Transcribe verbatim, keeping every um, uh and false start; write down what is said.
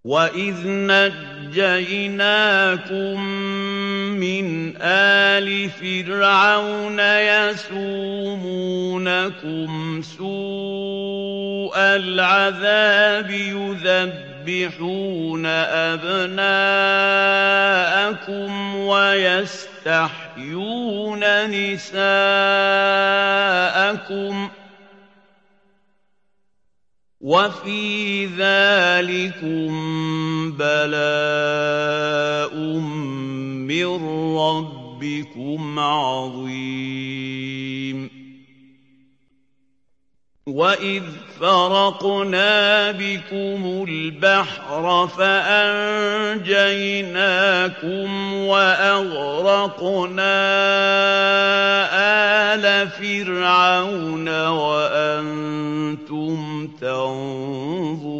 وَإِذْ نَجَّيْنَاكُم مِّنْ آلِ فِرْعَوْنَ يَسُومُونَكُمْ سُوءَ الْعَذَابِ يُذَبِّحُونَ أَبْنَاءَكُمْ وَيَسْتَحْيُونَ نِسَاءَكُمْ ۚ وَفِي ذَٰلِكُم بَلَاءٌ مِّن رَّبِّكُمْ عَظِيمٌ وَإِذْ فَرَقْنَا بِكُمُ الْبَحْرَ فَأَنجَيْنَاكُمْ وَأَغْرَقْنَا آلَ فِرْعَوْنَ وَأَنتُمْ تَنظُرُونَ